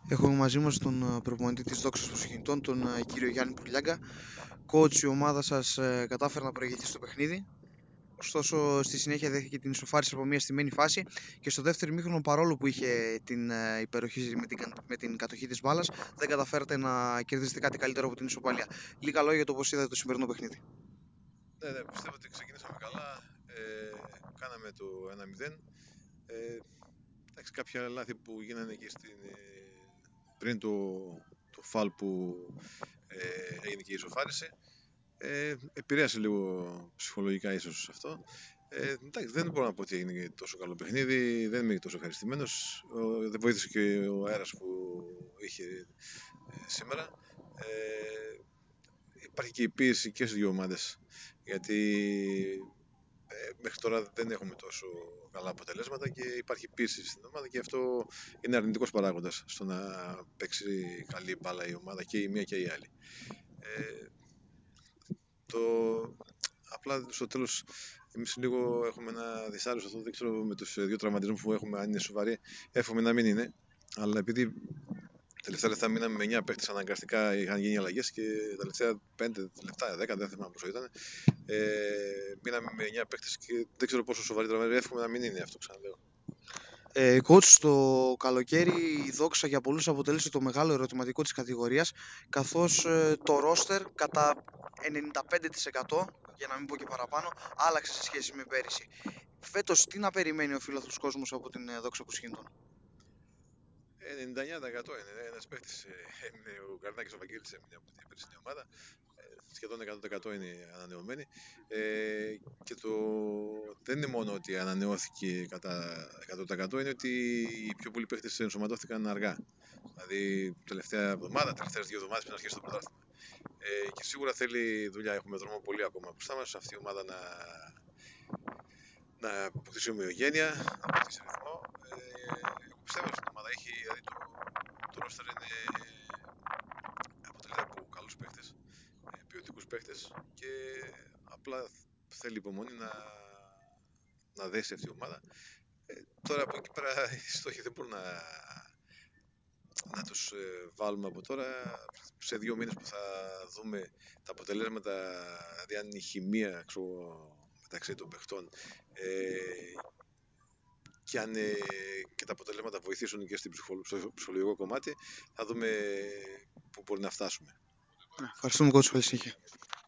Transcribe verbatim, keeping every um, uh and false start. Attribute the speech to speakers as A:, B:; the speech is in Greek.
A: Έχουμε μαζί μας τον ε, προπονητή της Δόξας Προσχηνητών, τον ε, κύριο Γιάννη Πουρλιάγκα. Coach, η ομάδα σας ε, κατάφερε να προηγηθεί στο παιχνίδι. Ωστόσο, στη συνέχεια δέχτηκε την ισοφάριση από μια στημένη φάση και στο δεύτερο ημίχρονο, παρόλο που είχε την ε, υπεροχή με την, κα- με την κατοχή της μπάλας, δεν καταφέρατε να κερδίσετε κάτι καλύτερο από την ισοπαλία. Λίγα λόγια για το πώς είδατε το σημερινό παιχνίδι.
B: Ναι, ναι, πιστεύω ότι ξεκινήσαμε καλά. Ε, κάναμε το ένα μηδέν. Ε, εντάξει, κάποια λάθη που γίνανε εκεί στην, ε, πριν το, το φαλ που ε, έγινε και η ισοφάριση. Ε, επηρέασε λίγο ψυχολογικά ίσως αυτό. Ε, εντάξει, δεν μπορώ να πω ότι έγινε τόσο καλό παιχνίδι, δεν είμαι τόσο ευχαριστημένο. Δεν βοήθησε και ο αέρας που είχε ε, σήμερα. Ε, Υπάρχει και η πίεση και στις δύο ομάδες, γιατί ε, μέχρι τώρα δεν έχουμε τόσο καλά αποτελέσματα και υπάρχει πίεση στην ομάδα και αυτό είναι αρνητικός παράγοντας στο να παίξει καλή μπάλα η ομάδα και η μία και η άλλη. Ε, το... Απλά στο τέλος εμείς λίγο έχουμε ένα δυσάρεστο αυτό, δεν ξέρω με τους δύο τραυματισμούς που έχουμε αν είναι σοβαροί, εύχομαι να μην είναι, αλλά επειδή τελευταία λεπτά μείναμε με εννιά παίχτες αναγκαστικά, είχαν γίνει αλλαγές και τα τελευταία πέντε λεπτά, δέκα, δεν θυμάμαι πόσο ήταν. Ε, Μείναμε με εννιά παίχτες και δεν ξέρω πόσο σοβαρή τραυματία, εύχομαι να μην είναι αυτό, ξαναλέω.
A: Ε, coach, το καλοκαίρι η Δόξα για πολλούς αποτέλεσε το μεγάλο ερωτηματικό της κατηγορίας, καθώς ε, το ρόστερ κατά ενενήντα πέντε τοις εκατό, για να μην πω και παραπάνω, άλλαξε σε σχέση με πέρυσι. Φέτος τι να περιμένει ο φίλαθλος κόσμος από την ε, Δόξα Προσχήνητων?
B: ενενήντα εννιά τοις εκατό είναι. Ένας παίχτης ε, έμεινε, ο Καρνάκης ο Βαγγέλης έμεινε από την περσινή ομάδα. Ε, σχεδόν εκατό τοις εκατό είναι ανανεωμένοι. Ε, και το δεν είναι μόνο ότι ανανεώθηκε κατά εκατό τοις εκατό, είναι ότι οι πιο πολλοί παίχτες ενσωματώθηκαν αργά. Δηλαδή, τελευταία εβδομάδα, τελευταίες δύο εβδομάδες πριν αρχίσει το πρωτάθλημα. Ε, και σίγουρα θέλει δουλειά. Έχουμε δρόμο πολύ ακόμα μπροστά μας. Αυτή η ομάδα να, να αποκτήσει ομοιογένεια, να αποκτήσει ρυθμό. Ε, εγώ πιστεύω στην ομάδα. Έχει, δηλαδή, το, το roster είναι, αποτελείται από καλούς παίχτες, ε, ποιοτικούς παίχτες και απλά θέλει υπομονή να, να δέσει αυτή η ομάδα. Ε, τώρα από εκεί πέρα οι στόχοι δεν μπορούν να, να τους ε, βάλουμε από τώρα. Σε δύο μήνες που θα δούμε τα αποτελέσματα, δηλαδή αν η χημεία ξέρω, μεταξύ των παιχτών ε, και αν ε, και τα αποτελέσματα βοηθήσουν και στην ψυχολο- στο ψυχολογικό κομμάτι, θα δούμε πού μπορεί να φτάσουμε.
A: Ευχαριστούμε, coach, καλή συνέχεια.